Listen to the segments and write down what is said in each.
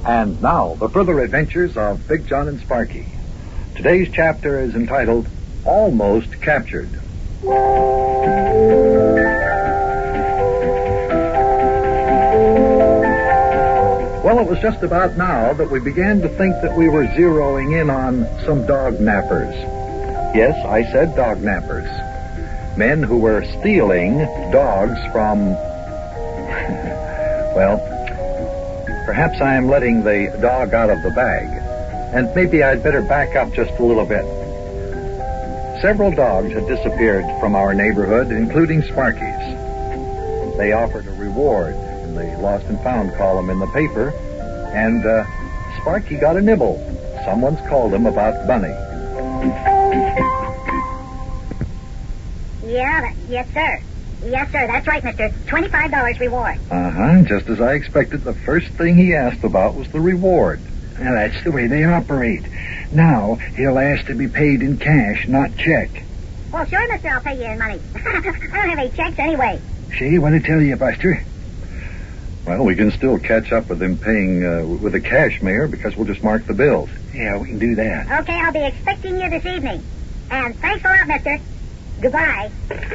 And now, the further adventures of Big John and Sparky. Today's chapter is entitled, Almost Captured. Well, it was just about now that we began to think that we were zeroing in on some dog nappers. Yes, I said dog nappers. Men who were stealing dogs from... well, perhaps I am letting the dog out of the bag. And maybe I'd better back up just a little bit. Several dogs had disappeared from our neighborhood, including Sparky's. They offered a reward in the Lost and Found column in the paper, and Sparky got a nibble. Someone's called him about Bunny. Yes, sir. Yes, sir, that's right, mister. $25 reward. Just as I expected, the first thing he asked about was the reward. Now, that's the way they operate. Now, he'll ask to be paid in cash, not check. Well, sure, mister, I'll pay you in money. I don't have any checks anyway. See what I tell you, Buster? Well, we can still catch up with him paying with the cash, Mayor, because we'll just mark the bills. Yeah, we can do that. Okay, I'll be expecting you this evening. And thanks a lot, mister. Goodbye.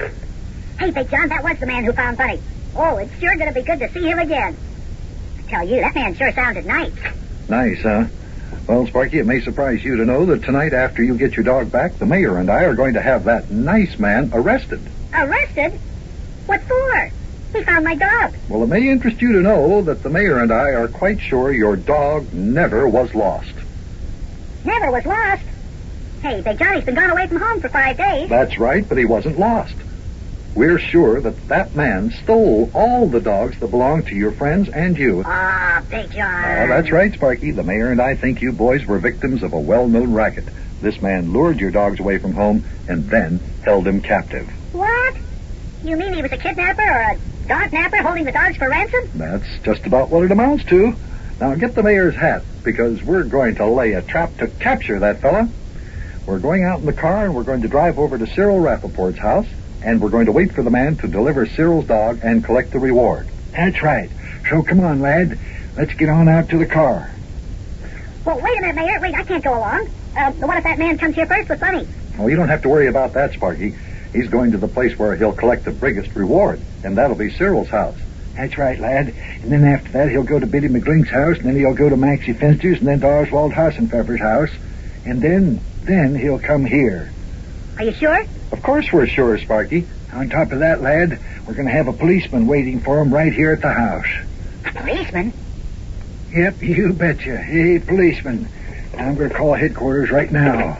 Hey, Big John, that was the man who found Bunny. Oh, it's sure going to be good to see him again. I tell you, that man sure sounded nice. Nice, huh? Well, Sparky, it may surprise you to know that tonight after you get your dog back, the mayor and I are going to have that nice man arrested. Arrested? What for? He found my dog. Well, it may interest you to know that the mayor and I are quite sure your dog never was lost. Never was lost? Hey, Big Johnny's been gone away from home for 5 days. That's right, but he wasn't lost. We're sure that that man stole all the dogs that belonged to your friends and you. Ah, Big John. Oh, that's right, Sparky. The mayor and I think you boys were victims of a well-known racket. This man lured your dogs away from home and then held them captive. What? You mean he was a kidnapper or a dog napper holding the dogs for ransom? That's just about what it amounts to. Now get the mayor's hat, because we're going to lay a trap to capture that fella. We're going out in the car and we're going to drive over to Cyril Rappaport's house, and we're going to wait for the man to deliver Cyril's dog and collect the reward. That's right. So come on, lad. Let's get on out to the car. Well, wait a minute, Mayor. Wait, I can't go along. What if that man comes here first with Bunny? Oh, you don't have to worry about that, Sparky. He's going to the place where he'll collect the biggest reward, and that'll be Cyril's house. That's right, lad. And then after that, he'll go to Biddy McGlink's house, and then he'll go to Maxie Finster's, and then to Oswald Hassenpfeffer's house. And then he'll come here. Are you sure? Of course we're sure, Sparky. On top of that, lad, we're going to have a policeman waiting for him right here at the house. A policeman? Yep, you betcha. A policeman. I'm going to call headquarters right now.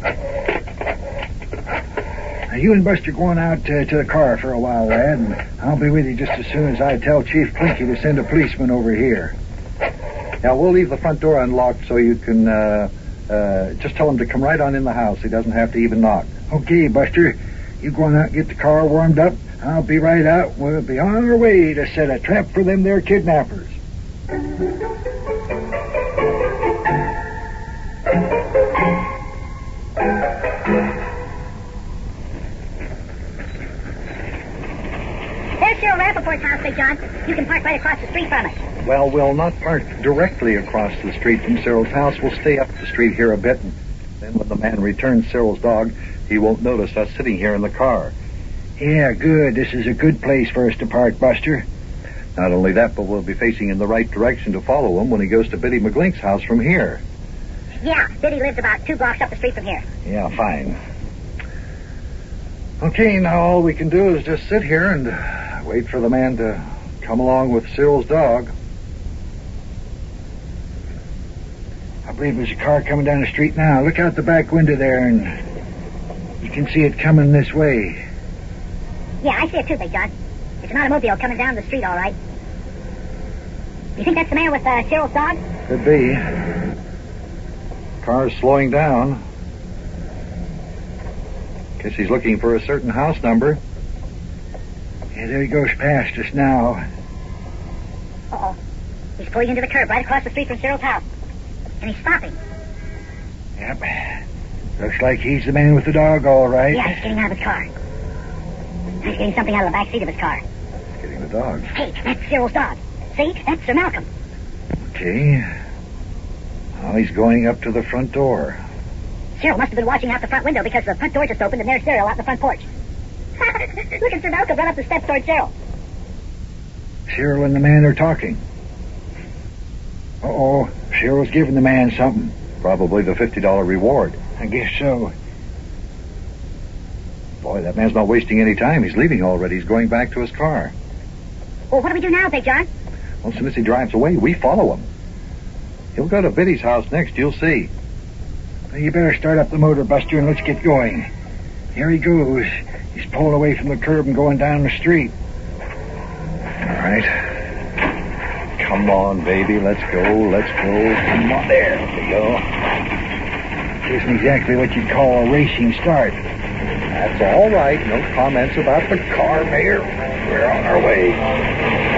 Now, you and Buster go on out to the car for a while, lad, and I'll be with you just as soon as I tell Chief Plinky to send a policeman over here. Now, we'll leave the front door unlocked so you can just tell him to come right on in the house. He doesn't have to even knock. Okay, Buster. You go on out and get the car warmed up. I'll be right out. We'll be on our way to set a trap for them there kidnappers. There's Cyril Rappaport's house, Big John. You can park right across the street from us. Well, we'll not park directly across the street from Cyril's house. We'll stay up the street here a bit, and then when the man returns Cyril's dog, he won't notice us sitting here in the car. Yeah, good. This is a good place for us to park, Buster. Not only that, but we'll be facing in the right direction to follow him when he goes to Biddy McGlink's house from here. Yeah, Biddy lives about 2 blocks up the street from here. Yeah, fine. Okay, now all we can do is just sit here and wait for the man to come along with Cyril's dog. I believe there's a car coming down the street now. Look out the back window there, and you can see it coming this way. Yeah, I see it too, Big John. It's an automobile coming down the street, all right. You think that's the man with Cyril's dog? Could be. Car's slowing down. Guess he's looking for a certain house number. Yeah, there he goes past us now. Uh-oh. He's pulling into the curb right across the street from Cyril's house. And he's stopping. Yep. Looks like he's the man with the dog, all right. Yeah, he's getting out of his car. He's getting something out of the back seat of his car. He's getting the dog. Hey, that's Cyril's dog. See? That's Sir Malcolm. Okay. Oh, he's going up to the front door. Cyril must have been watching out the front window because the front door just opened and there's Cyril out in the front porch. Look at Sir Malcolm run up the steps toward Cyril. Cyril and the man are talking. Uh-oh, Cyril's giving the man something. Probably the $50 reward. I guess so. Boy, that man's not wasting any time. He's leaving already. He's going back to his car. Well, what do we do now, Big John? Well, as soon as he drives away, we follow him. He'll go to Biddy's house next, you'll see. Well, you better start up the motor, Buster, and let's get going. Here he goes. He's pulling away from the curb and going down the street. All right. Come on, baby. Let's go. Come on. There we go. Isn't exactly what you'd call a racing start. That's all right. No comments about the car, Mayor. We're on our way.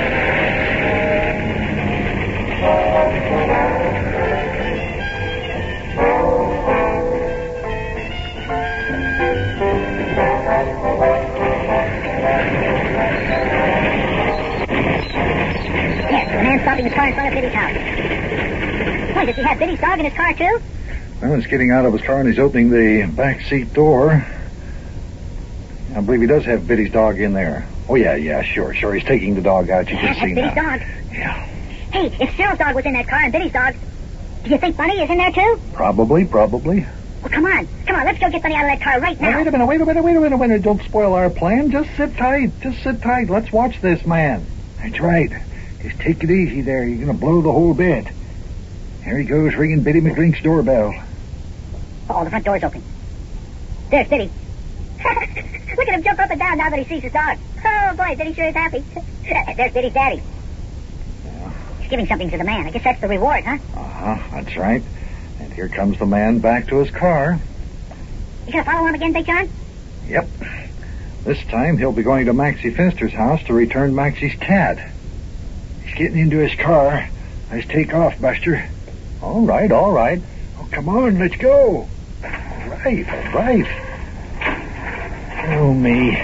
Stopping his car in front of Biddy's house. Why, does he have Biddy's dog in his car, too? Well, he's getting out of his car and he's opening the back seat door. I believe he does have Biddy's dog in there. Oh, yeah, sure. He's taking the dog out. You can see now. That's Biddy's dog. Yeah. Hey, if Cyril's dog was in that car and Biddy's dog, do you think Bunny is in there, too? Probably. Well, come on, let's go get Bunny out of that car right now. Now, wait a minute. Don't spoil our plan. Just sit tight. Let's watch this man. That's right. Just take it easy there. You're going to blow the whole bit. Here he goes, ringing Biddy McGrink's doorbell. Oh, the front door's open. There's Biddy. Look at him jump up and down now that he sees his dog. Oh, boy, Biddy sure is happy. There's Biddy's daddy. Yeah. He's giving something to the man. I guess that's the reward, huh? That's right. And here comes the man back to his car. You gonna follow him again, Big John? Yep. This time he'll be going to Maxie Finster's house to return Maxie's cat. He's getting into his car. Let's take off, Buster. All right. Oh, come on, let's go. All right. Oh, me.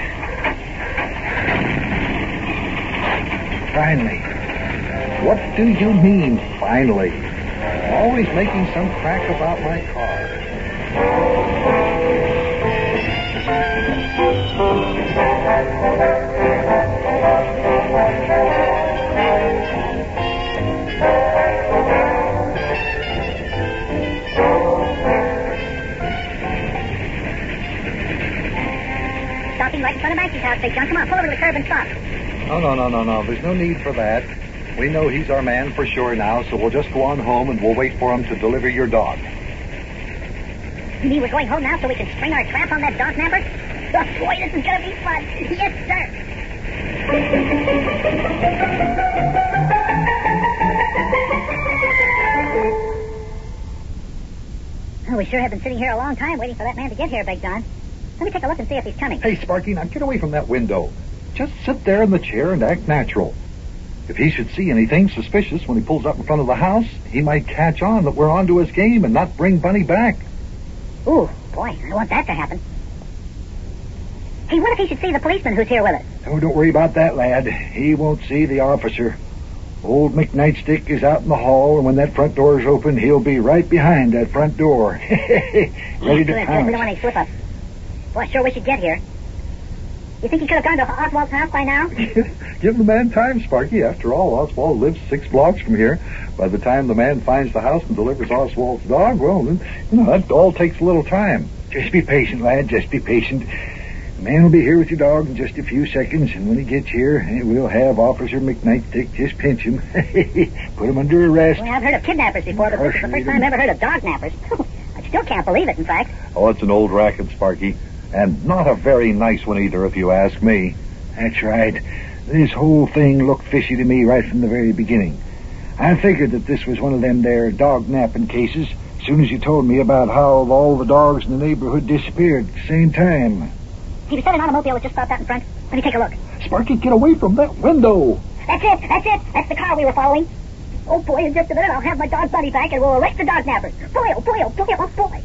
Finally. What do you mean, finally? Always making some crack about my car. Stopping right in front of Maxie's house, Big John. Come on, pull over to the curb and stop. No. There's no need for that. We know he's our man for sure now, so we'll just go on home and we'll wait for him to deliver your dog. You mean we're going home now so we can spring our trap on that dog napper? Oh, boy, this is going to be fun. Yes, sir. Oh, we sure have been sitting here a long time waiting for that man to get here, Big John. Let me take a look and see if he's coming. Hey, Sparky, now get away from that window. Just sit there in the chair and act natural. If he should see anything suspicious when he pulls up in front of the house, he might catch on that we're onto his game and not bring Bunny back. Ooh, boy, I don't want that to happen. Hey, what if he should see the policeman who's here with us? Oh, don't worry about that, lad. He won't see the officer. Old McNightstick is out in the hall, and when that front door is open, he'll be right behind that front door. Ready to Good, pounce. we don't want any slip-up. Boy, sure we should get here. You think he could have gone to Oswald's house by now? Give the man time, Sparky. After all, Oswald lives 6 blocks from here. By the time the man finds the house and delivers Oswald's dog, well, then, that all takes a little time. Just be patient, lad. Just be patient. The man will be here with your dog in just a few seconds, and when he gets here, we'll have Officer McNightstick just pinch him. Put him under arrest. Well, I've heard of kidnappers before, but this is the first time I've ever heard of dog nappers. I still can't believe it, in fact. Oh, it's an old racket, Sparky. And not a very nice one either, if you ask me. That's right. This whole thing looked fishy to me right from the very beginning. I figured that this was one of them there dog napping cases as soon as you told me about how all the dogs in the neighborhood disappeared at the same time. He was said an automobile had just stopped out in front. Let me take a look. Sparky, get away from that window. That's it. That's the car we were following. Oh, boy, in just a minute I'll have my dog Bunny back and we'll arrest the dog nappers. Boy, oh, boy, oh, boy, oh, boy.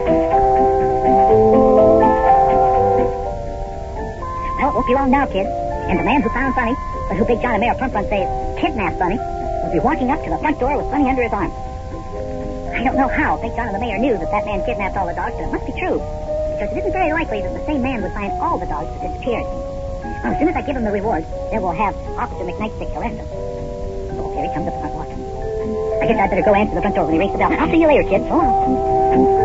Well, it won't be long now, kid. And the man who found Bunny, but who Big John and Mayor Plump Run say kidnapped Bunny, will be walking up to the front door with Bunny under his arm. I don't know how Big John and the mayor knew that man kidnapped all the dogs, but it must be true. Because it isn't very likely that the same man would find all the dogs that disappeared. Well, as soon as I give him the reward, then we'll have Officer McNightstick arrest him. Oh, here he comes up the front walk. I guess I'd better go answer the front door when he rings the bell. I'll see you later, kid. So long.